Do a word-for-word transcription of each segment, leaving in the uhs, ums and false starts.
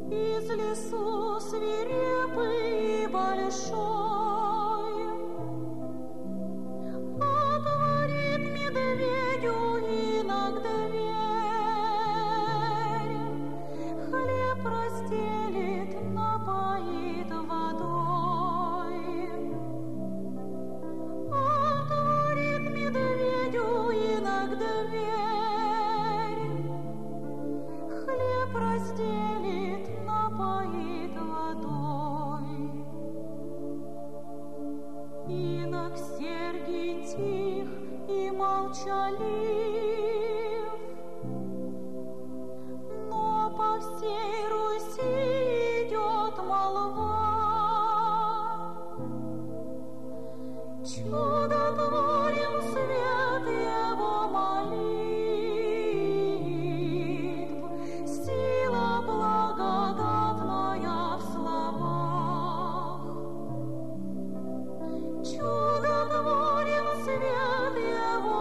Из лесу свирепый и большой отворит медведю инок дверь, хлеб разделит, напоит водой. Отворит медведю инок дверь, хлеб разделит, напоит водой. Инок Сергий тих и молчалив, но по всей Руси идет молва. Чудотворен свет его молитв, сила благодатная в словах. Чудотворен свет его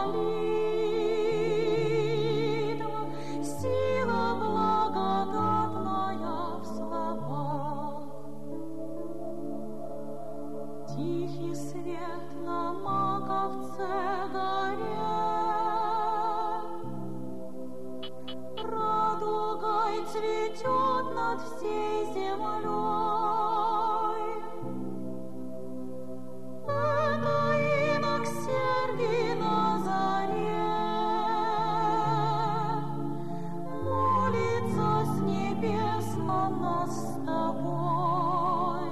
молитв, сила благодатная в словах. Тихий свет на Маковце горе, радугой цветет над всей землей. Это инок Сергий на заре молится с небес на нас с тобой.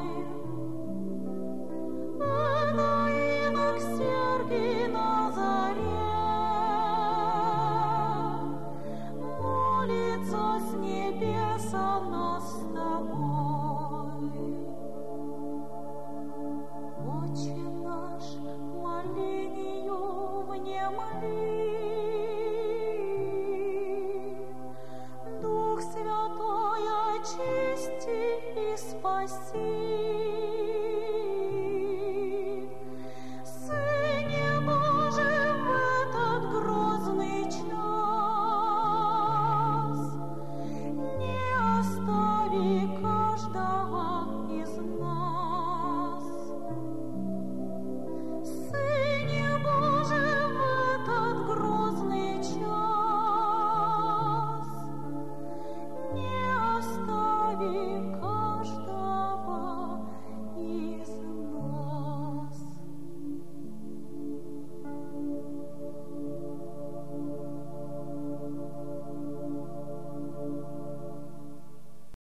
Это инок Сергий на заре молится с небес на